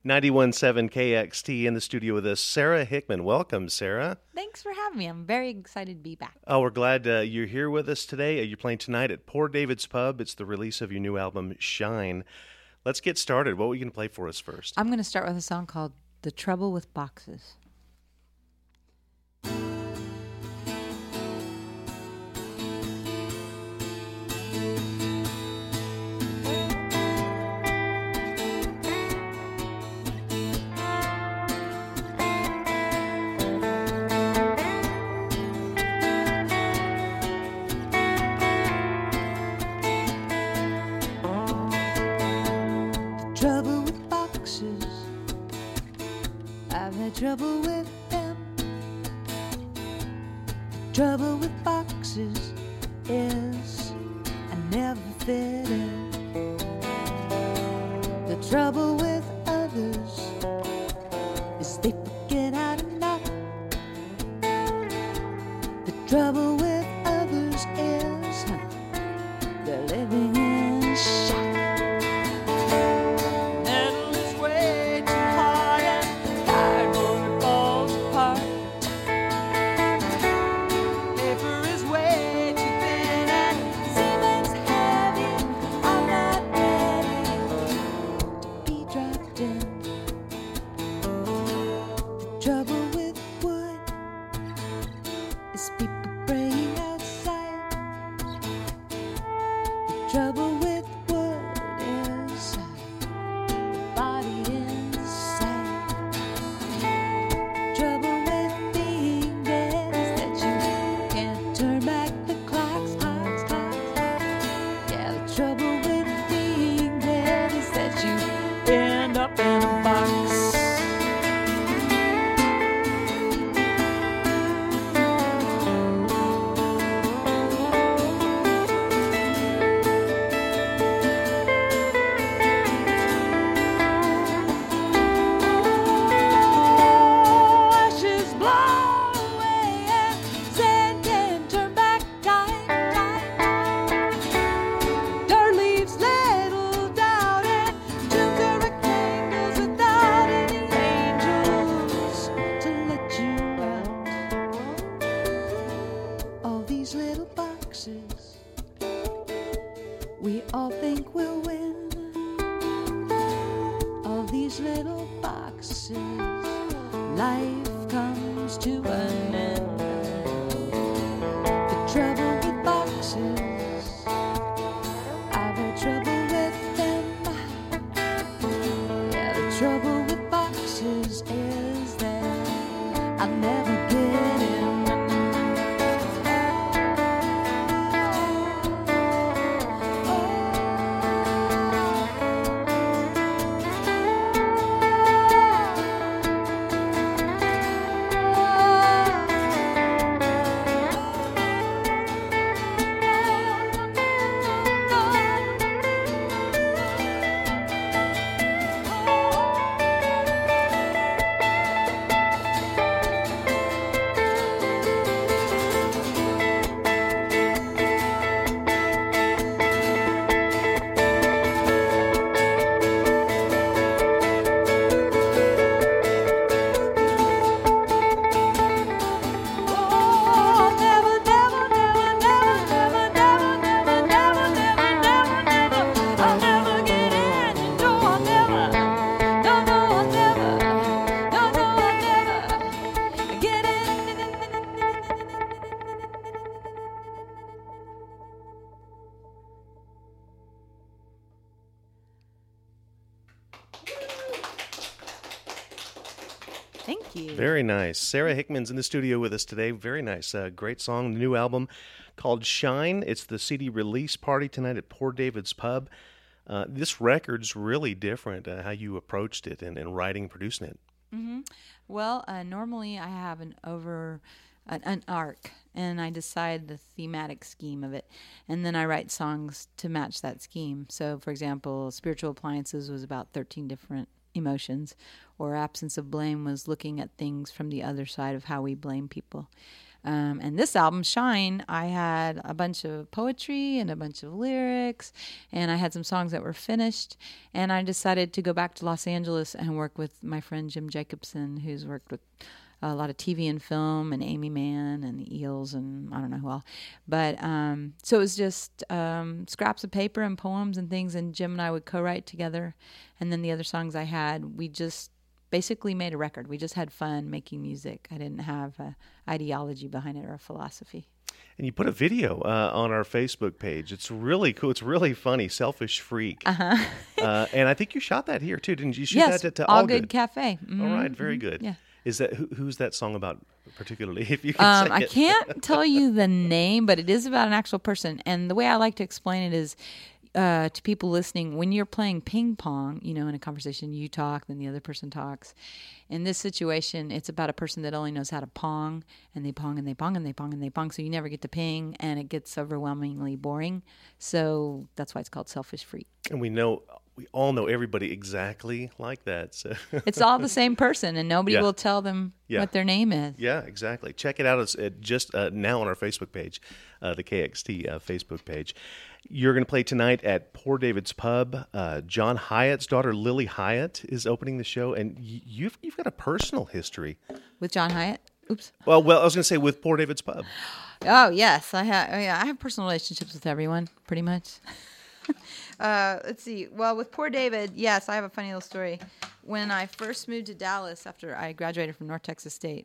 91.7 KXT in the studio with us, Sarah Hickman. Welcome, Sarah. Thanks for having me. I'm very excited to be back. Oh, we're glad you're here with us today. You're playing tonight at Poor David's Pub. It's the release of your new album, Shine. Let's get started. What are you going to play for us first? I'm going to start with a song called The Trouble with Boxes. Trouble with boxes, I've had trouble with them. The trouble with boxes is I never fit in. The trouble with others is they forget how to knock. The trouble with others is they're living in shock. Trouble with wood is the body inside. Trouble with being dead is that you can't turn back the clocks. Yeah, the trouble with being dead is that you end up in a box. We all think we'll win. All these little boxes, life comes to an end. The trouble with boxes, I've had trouble with them. Yeah, the trouble with boxes is that I'll never get in. Thank you. Very nice. Sarah Hickman's in the studio with us today. Very nice. Great song. The new album called Shine. It's the CD release party tonight at Poor David's Pub. This record's really different, how you approached it and writing and producing it. Mm-hmm. Well, normally I have an arc, and I decide the thematic scheme of it, and then I write songs to match that scheme. So, for example, Spiritual Appliances was about 13 different emotions, or Absence of Blame was looking at things from the other side of how we blame people. And this album, Shine, I had a bunch of poetry and a bunch of lyrics, and I had some songs that were finished. And I decided to go back to Los Angeles and work with my friend Jim Jacobson, who's worked with a lot of TV and film, and Amy Mann and the Eels, and I don't know who all. But so it was just scraps of paper and poems and things, and Jim and I would co-write together. And then the other songs I had, we just basically made a record. We just had fun making music. I didn't have an ideology behind it or a philosophy. And you put a video on our Facebook page. It's really cool. It's really funny. Selfish Freak. And I think you shot that here too, didn't you? Yes, that at All Good Cafe. All right, very good. Yeah. Is that who's that song about particularly? If you can say I it. can't tell you the name, but it is about an actual person. And the way I like to explain it is to people listening, when you're playing ping pong, in a conversation, you talk, then the other person talks. In this situation, it's about a person that only knows how to pong, and they pong and they pong and they pong and they pong. So you never get to ping, and it gets overwhelmingly boring. So that's why it's called Selfish Freak. And we all know everybody exactly like that. So it's all the same person, and nobody will tell them what their name is. Yeah, exactly. Check it out. It's just now on our Facebook page, the KXT Facebook page. You're going to play tonight at Poor David's Pub. John Hyatt's daughter, Lily Hyatt, is opening the show, and you've got a personal history with John Hyatt. Oops. Well, I was going to say with Poor David's Pub. Oh yes, I have personal relationships with everyone, pretty much. Let's see. Well, with Poor David, yes, I have a funny little story. When I first moved to Dallas after I graduated from North Texas State,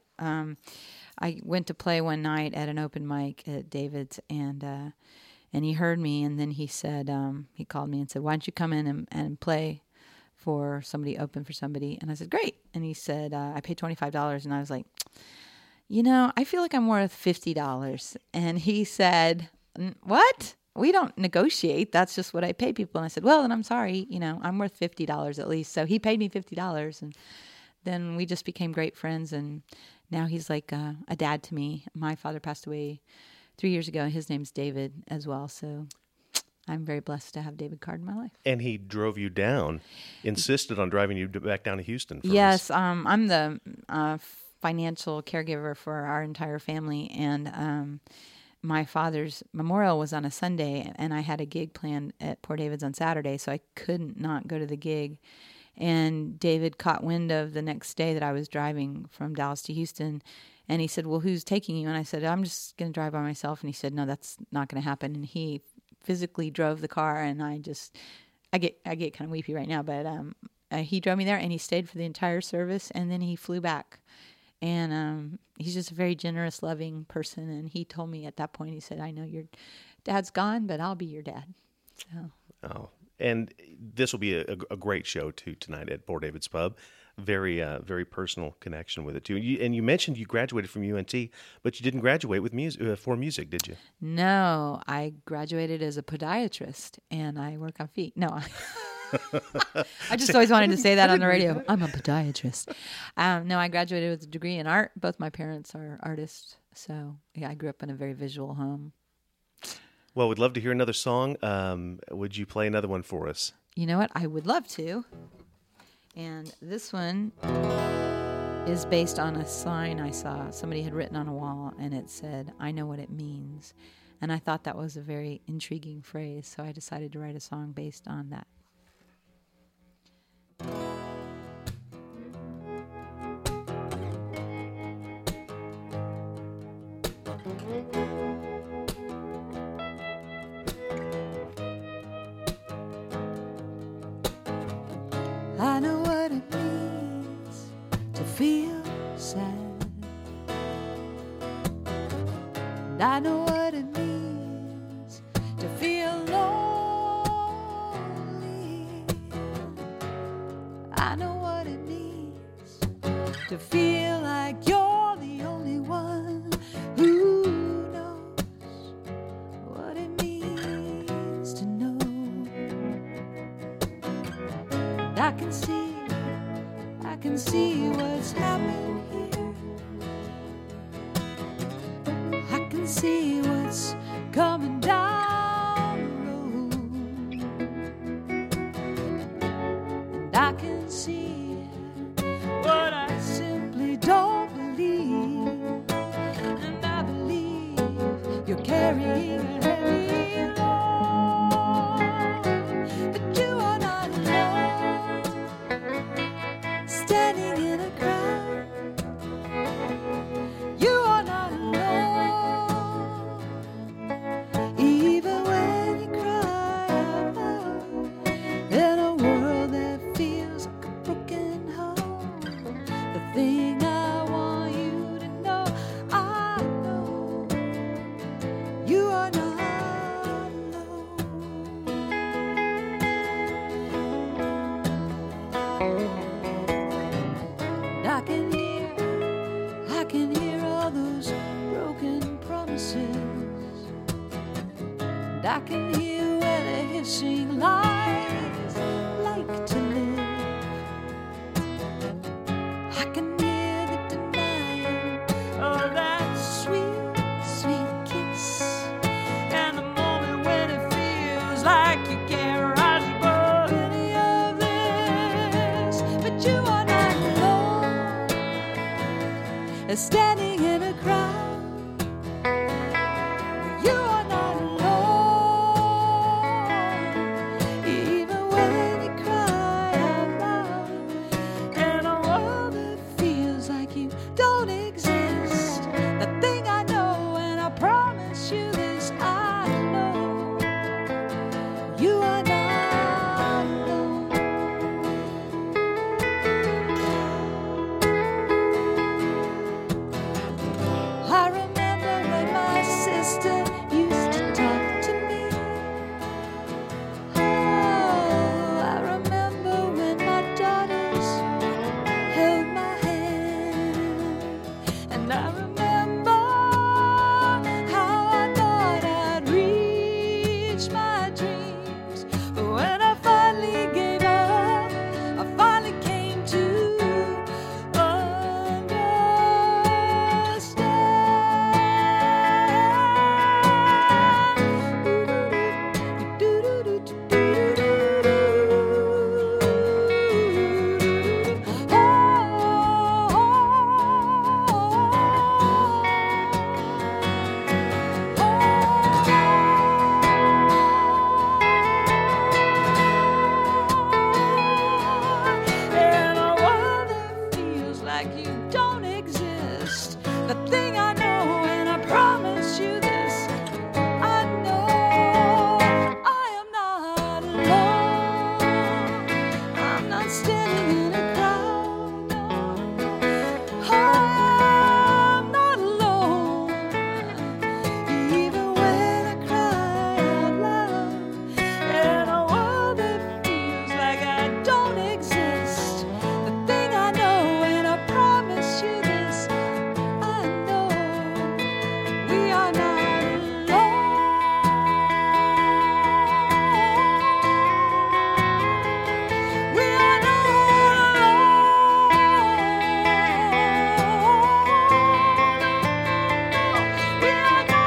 I went to play one night at an open mic at David's, and he heard me, and then he said, he called me and said, "Why don't you come in and play for somebody, open for somebody?" And I said, "Great." And he said, "I paid $25," and I was like, I feel like I'm worth $50. And he said, "What? We don't negotiate. That's just what I pay people." And I said, "Well, then I'm sorry. I'm worth $50 at least." So he paid me $50, and then we just became great friends. And now he's like a dad to me. My father passed away 3 years ago. His name's David as well. So I'm very blessed to have David Card in my life. And he drove you down, insisted on driving you back down to Houston. Yes, I'm the financial caregiver for our entire family, and my father's memorial was on a Sunday, and I had a gig planned at Port David's on Saturday, so I couldn't not go to the gig. And David caught wind of the next day that I was driving from Dallas to Houston, and he said, "Well, who's taking you?" And I said, "I'm just going to drive by myself." And he said, "No, that's not going to happen." And he physically drove the car, and I get kind of weepy right now, but he drove me there, and he stayed for the entire service, and then he flew back. And he's just a very generous, loving person. And he told me at that point, he said, "I know your dad's gone, but I'll be your dad." So. Oh, and this will be a great show too tonight at Poor David's Pub. Very, very personal connection with it too. And you mentioned you graduated from UNT, but you didn't graduate with for music, did you? No, I graduated as a podiatrist, and I work on feet. No. I just always wanted to say that on the radio. I'm a podiatrist. No, I graduated with a degree in art. Both my parents are artists, so I grew up in a very visual home. Well, we'd love to hear another song. Would you play another one for us? You know what? I would love to. And this one is based on a sign I saw. Somebody had written on a wall, and it said, "I know what it means." And I thought that was a very intriguing phrase, so I decided to write a song based on that. I know what it means to feel sad, and I know what it means to feel lonely. I know what it means to feel like you're the only one who knows what it means to know. I can see what's happening here. I can see what's coming down the road. And I can see what I simply don't believe. And I carrying a heavy load. But you are not alone, standing in a crowd. You are not alone, even when you cry out loud in a world that feels like a broken home. The thing I want you to know, I know you are not alone. And I can hear all those broken promises. And I can hear where the hissing lies like to live. I can hear the denial of that sweet, sweet kiss. And the moment when it feels like you can't rise above any of this. But you are not alone, standing in a crowd. You are not alone, even when you cry out loud in a world that feels like you don't exist. The thing I know, and I promise you this, I know you are not alone. I remember when my sister used to talk to me. Oh, I remember when my daughters held my hand. And I remember how I thought I'd reach my dreams. But when I finally gave up, I finally came to in a world that feels like you don't exist. The thing I know, and I promise you this, I know I am not alone. I'm not standing in a crowd, no. I'm not alone, even when I cry out loud in a world that feels like I don't exist. The thing I know, and I promise you this, I know we are not alone. We are not alone. We are not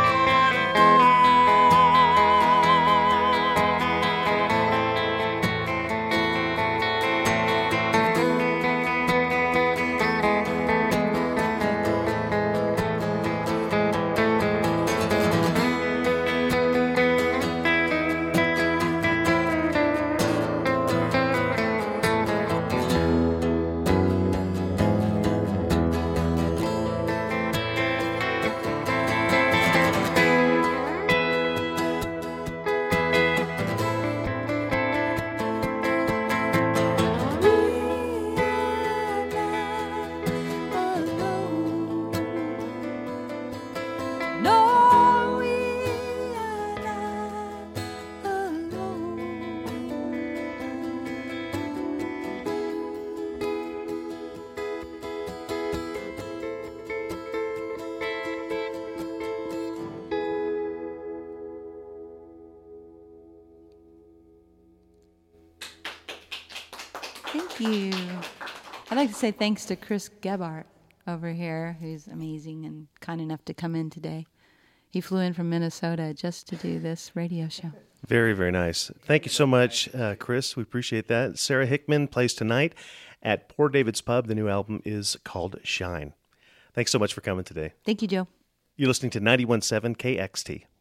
Thank you. I'd like to say thanks to Chris Gebhardt over here, who's amazing and kind enough to come in today. He flew in from Minnesota just to do this radio show. Very, very nice. Thank you so much, Chris. We appreciate that. Sarah Hickman plays tonight at Poor David's Pub. The new album is called Shine. Thanks so much for coming today. Thank you, Joe. You're listening to 91.7 KXT.